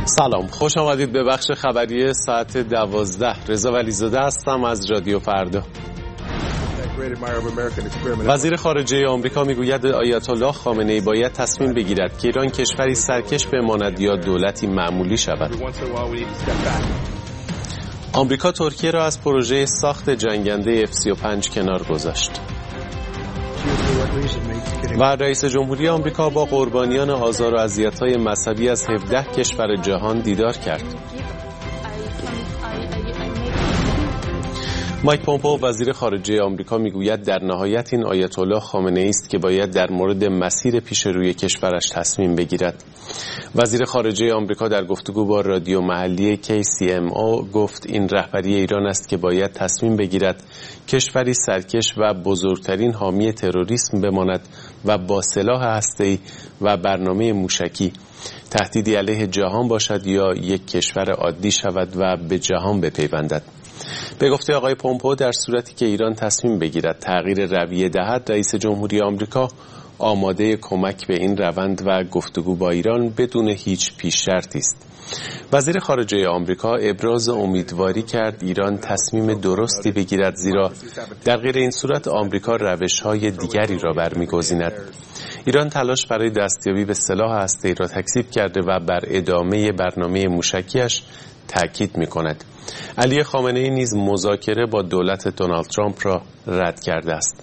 سلام، خوش آمدید به بخش خبری ساعت 12. رضا ولیزاده هستم از رادیو فردا. وزیر خارجه آمریکا میگوید آیت الله خامنه‌ای باید تصمیم بگیرد که ایران کشوری سرکش بماند یا دولتی معمولی شود. آمریکا ترکیه را از پروژه ساخت جنگنده F-35 کنار گذاشت. و رئیس جمهوری آمریکا با قربانیان آزار و اذیت‌های مذهبی از 17 کشور جهان دیدار کرد. مایک پومپئو وزیر خارجه آمریکا میگوید در نهایت این آیت الله خامنه‌ای است که باید در مورد مسیر پیش روی کشورش تصمیم بگیرد. وزیر خارجه آمریکا در گفتگو با رادیو محلی KCMO گفت این رهبری ایران است که باید تصمیم بگیرد کشوری سرکش و بزرگترین حامی تروریسم بماند و با سلاح هسته‌ای و برنامه موشکی تهدیدی علیه جهان باشد یا یک کشور عادی شود و به جهان بپیوندد. به گفته آقای پومپئو در صورتی که ایران تصمیم بگیرد تغییر رویه دهد، رئیس جمهوری آمریکا آماده کمک به این روند و گفتگو با ایران بدون هیچ پیش شرطی است. وزیر خارجه آمریکا ابراز امیدواری کرد ایران تصمیم درستی بگیرد، زیرا در غیر این صورت آمریکا روش‌های دیگری را برمی‌گزیند. ایران تلاش برای دستیابی به سلاح هسته‌ای را تکذیب کرده و بر ادامه برنامه موشکیش تاکید می‌کند. علی خامنه‌ای نیز مذاکره با دولت دونالد ترامپ را رد کرده است.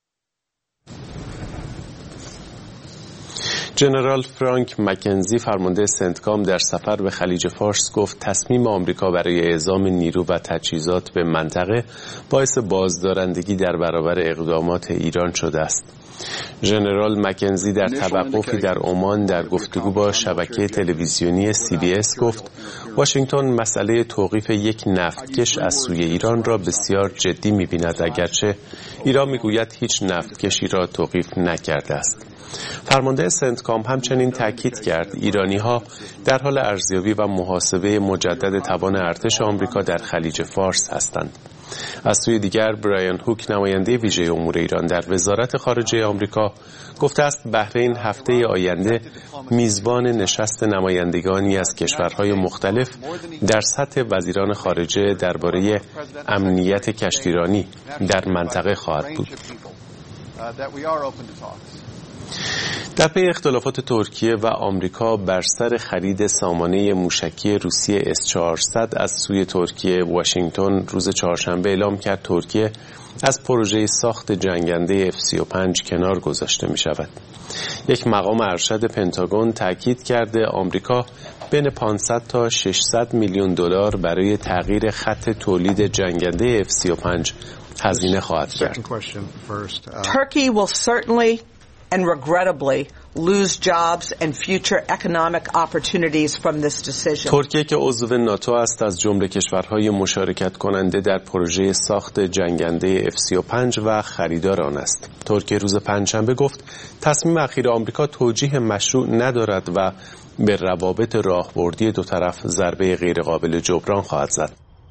جنرال فرانک مکنزی فرمانده سنتکام در سفر به خلیج فارس گفت تصمیم آمریکا برای اعزام نیرو و تجهیزات به منطقه باعث بازدارندگی در برابر اقدامات ایران شده است. ژنرال مکنزی در توقفی در عمان در گفتگو با شبکه تلویزیونی CBS گفت واشنگتن مسئله توقیف یک نفتکش از سوی ایران را بسیار جدی می‌بیند، اگرچه ایران می‌گوید هیچ نفتکشی را توقیف نکرده است. فرمانده سنتکام همچنین تاکید کرد ایرانی‌ها در حال ارزیابی و محاسبه مجدد توان ارتش آمریکا در خلیج فارس هستند. از سوی دیگر برایان هوک نماینده ویژه امور ایران در وزارت خارجه آمریکا گفته است بحرین هفته آینده میزبان نشست نمایندگانی از کشورهای مختلف در سطح وزیران خارجه درباره امنیت کشتیرانی در منطقه خواهد بود. در پی اختلافات ترکیه و آمریکا بر سر خرید سامانه موشکی روسیه S-400 از سوی ترکیه، واشنگتن روز چهارشنبه اعلام کرد ترکیه از پروژه ساخت جنگنده F-35 کنار گذاشته می شود. یک مقام ارشد پنتاگون تاکید کرده آمریکا بین 500 تا 600 میلیون دلار برای تغییر خط تولید جنگنده F-35 هزینه خواهد کرد. Turkey will certainly and regrettably lose jobs and future economic opportunities from this decision. ترکیه که عضو ناتو است از جمله کشورهای مشارکت کننده در پروژه ساخت جنگنده F-35 و خریدار آن است. ترکیه روز پنجشنبه گفت تصمیم اخیر آمریکا توجیه مشروع ندارد و به روابط راهبردی دو طرف ضربه غیرقابل جبران خواهد زد.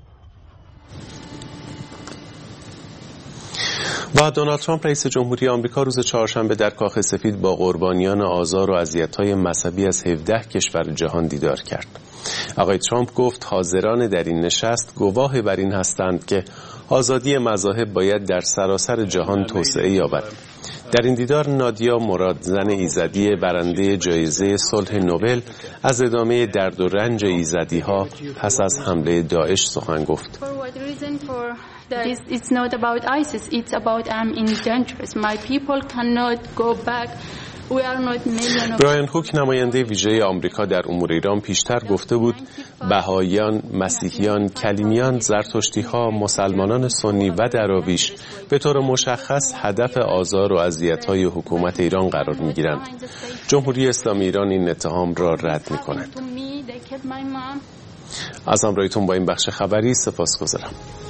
و دونالد ترامپ رئیس جمهوری آمریکا روز چهارشنبه در کاخ سفید با قربانیان آزار و اذیت‌های مذهبی از 17 کشور جهان دیدار کرد. آقای ترامپ گفت حاضران در این نشست گواه بر این هستند که آزادی مذاهب باید در سراسر جهان توسعه یابد. در این دیدار نادیا مراد، زن ایزدی برنده جایزه صلح نوبل، از ادامه درد و رنج ایزدی‌ها پس از حمله داعش سخن گفت. It's not about ISIS, it's about I'm in dangerous. My people cannot go back. We are not million of... برایان هوک نماینده ویژه آمریکا در امور ایران پیشتر گفته بود بهائیان، مسیحیان، کلیمیان، زرتشتی‌ها، مسلمانان سنی و دراویش به طور مشخص هدف آزار و اذیت‌های حکومت ایران قرار می‌گیرند. جمهوری اسلامی ایران این اتهام را رد می‌کند. از همراهیتون با این بخش خبری سپاسگزارم.